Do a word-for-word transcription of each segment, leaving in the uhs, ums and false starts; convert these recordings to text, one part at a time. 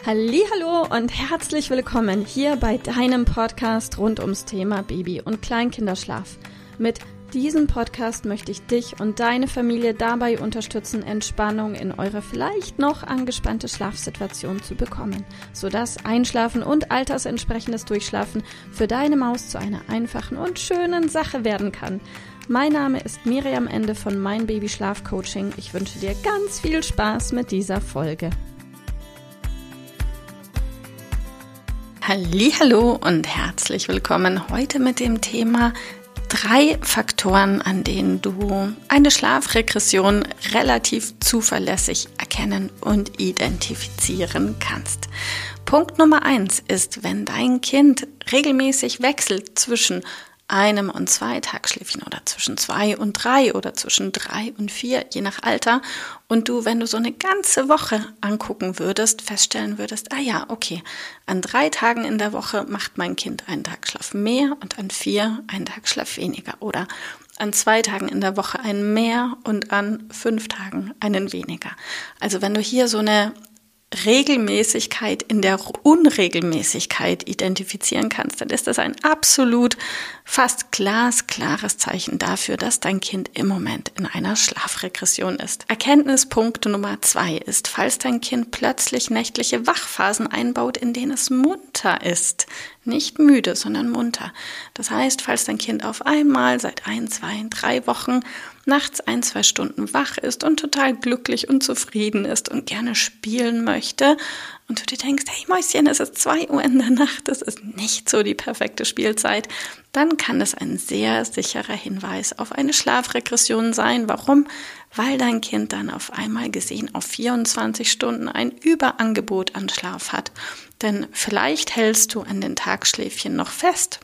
Hallihallo und herzlich willkommen hier bei deinem Podcast rund ums Thema Baby- und Kleinkinderschlaf. Mit diesem Podcast möchte ich dich und deine Familie dabei unterstützen, Entspannung in eure vielleicht noch angespannte Schlafsituation zu bekommen, sodass Einschlafen und altersentsprechendes Durchschlafen für deine Maus zu einer einfachen und schönen Sache werden kann. Mein Name ist Miriam Ende von Mein Baby Schlaf Coaching. Ich wünsche dir ganz viel Spaß mit dieser Folge. Hallihallo und herzlich willkommen heute mit dem Thema drei Faktoren, an denen du eine Schlafregression relativ zuverlässig erkennen und identifizieren kannst. Punkt Nummer eins ist, wenn dein Kind regelmäßig wechselt zwischen einem und zwei Tagschläfchen oder zwischen zwei und drei oder zwischen drei und vier, je nach Alter. Und du, wenn du so eine ganze Woche angucken würdest, feststellen würdest, ah ja, okay, an drei Tagen in der Woche macht mein Kind einen Tagschlaf mehr und an vier einen Tagschlaf weniger. Oder an zwei Tagen in der Woche einen mehr und an fünf Tagen einen weniger. Also wenn du hier so eine Regelmäßigkeit in der Unregelmäßigkeit identifizieren kannst, dann ist das ein absolut fast glasklares Zeichen dafür, dass dein Kind im Moment in einer Schlafregression ist. Erkenntnispunkt Nummer zwei ist, falls dein Kind plötzlich nächtliche Wachphasen einbaut, in denen es munter ist. Nicht müde, sondern munter. Das heißt, falls dein Kind auf einmal seit ein, zwei, drei Wochen nachts ein, zwei Stunden wach ist und total glücklich und zufrieden ist und gerne spielen möchte und du dir denkst, hey Mäuschen, es ist zwei Uhr in der Nacht, das ist nicht so die perfekte Spielzeit, dann kann das ein sehr sicherer Hinweis auf eine Schlafregression sein. Warum? Weil dein Kind dann auf einmal gesehen auf vierundzwanzig Stunden ein Überangebot an Schlaf hat. Denn vielleicht hältst du an den Tagschläfchen noch fest,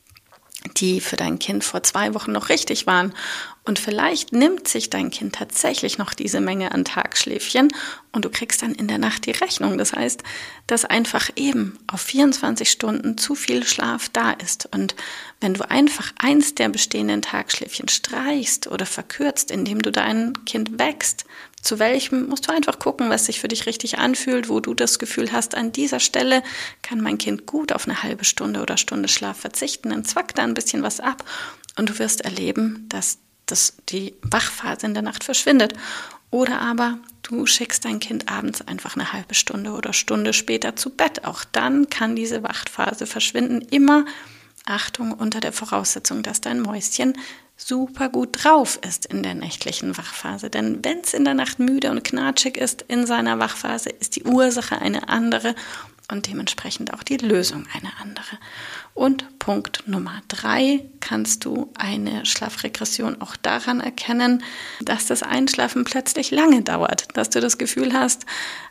die für dein Kind vor zwei Wochen noch richtig waren. Und vielleicht nimmt sich dein Kind tatsächlich noch diese Menge an Tagschläfchen und du kriegst dann in der Nacht die Rechnung. Das heißt, dass einfach eben auf vierundzwanzig Stunden zu viel Schlaf da ist. Und wenn du einfach eins der bestehenden Tagschläfchen streichst oder verkürzt, indem du dein Kind wächst, zu welchem musst du einfach gucken, was sich für dich richtig anfühlt, wo du das Gefühl hast, an dieser Stelle kann mein Kind gut auf eine halbe Stunde oder Stunde Schlaf verzichten, dann zwack da ein bisschen was ab und du wirst erleben, dass dass die Wachphase in der Nacht verschwindet. Oder aber du schickst dein Kind abends einfach eine halbe Stunde oder Stunde später zu Bett. Auch dann kann diese Wachphase verschwinden. Immer, Achtung, unter der Voraussetzung, dass dein Mäuschen super gut drauf ist in der nächtlichen Wachphase. Denn wenn es in der Nacht müde und knatschig ist in seiner Wachphase, ist die Ursache eine andere und dementsprechend auch die Lösung eine andere. Und Punkt Nummer drei, kannst du eine Schlafregression auch daran erkennen, dass das Einschlafen plötzlich lange dauert, dass du das Gefühl hast,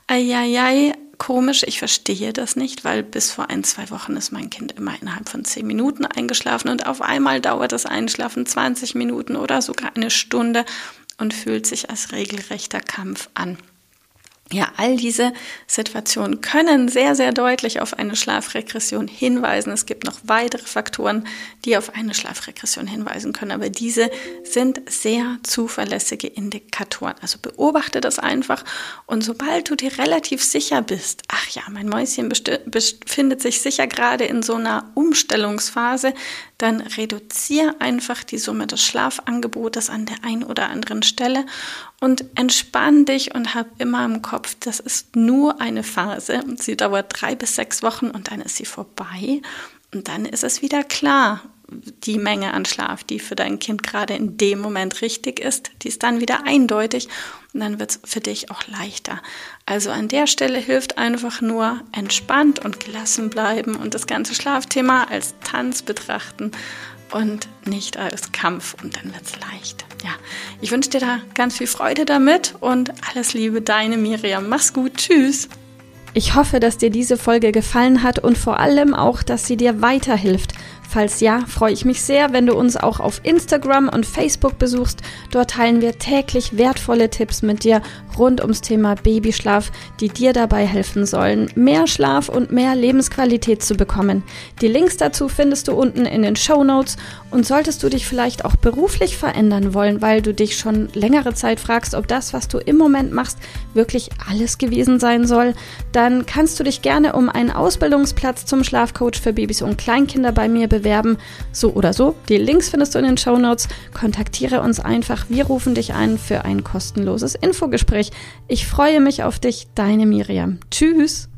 eieiei, komisch, ich verstehe das nicht, weil bis vor ein, zwei Wochen ist mein Kind immer innerhalb von zehn Minuten eingeschlafen und auf einmal dauert das Einschlafen zwanzig Minuten oder sogar eine Stunde und fühlt sich als regelrechter Kampf an. Ja, all diese Situationen können sehr, sehr deutlich auf eine Schlafregression hinweisen. Es gibt noch weitere Faktoren, die auf eine Schlafregression hinweisen können, aber diese sind sehr zuverlässige Indikatoren. Also beobachte das einfach und sobald du dir relativ sicher bist, ach ja, mein Mäuschen besti- befindet sich sicher gerade in so einer Umstellungsphase, dann reduziere einfach die Summe des Schlafangebotes an der einen oder anderen Stelle und entspann dich und hab immer im Kopf, das ist nur eine Phase. Sie dauert drei bis sechs Wochen und dann ist sie vorbei. Und dann ist es wieder klar, die Menge an Schlaf, die für dein Kind gerade in dem Moment richtig ist, die ist dann wieder eindeutig und dann wird es für dich auch leichter. Also an der Stelle hilft einfach nur entspannt und gelassen bleiben und das ganze Schlafthema als Tanz betrachten und nicht als Kampf und dann wird es leicht. Ja, ich wünsche dir da ganz viel Freude damit und alles Liebe, deine Miriam. Mach's gut, tschüss. Ich hoffe, dass dir diese Folge gefallen hat und vor allem auch, dass sie dir weiterhilft. Falls ja, freue ich mich sehr, wenn du uns auch auf Instagram und Facebook besuchst. Dort teilen wir täglich wertvolle Tipps mit dir rund ums Thema Babyschlaf, die dir dabei helfen sollen, mehr Schlaf und mehr Lebensqualität zu bekommen. Die Links dazu findest du unten in den Shownotes. Und solltest du dich vielleicht auch beruflich verändern wollen, weil du dich schon längere Zeit fragst, ob das, was du im Moment machst, wirklich alles gewesen sein soll, dann dann kannst du dich gerne um einen Ausbildungsplatz zum Schlafcoach für Babys und Kleinkinder bei mir bewerben. So oder so, die Links findest du in den Shownotes. Kontaktiere uns einfach, wir rufen dich ein für ein kostenloses Infogespräch. Ich freue mich auf dich, deine Miriam. Tschüss!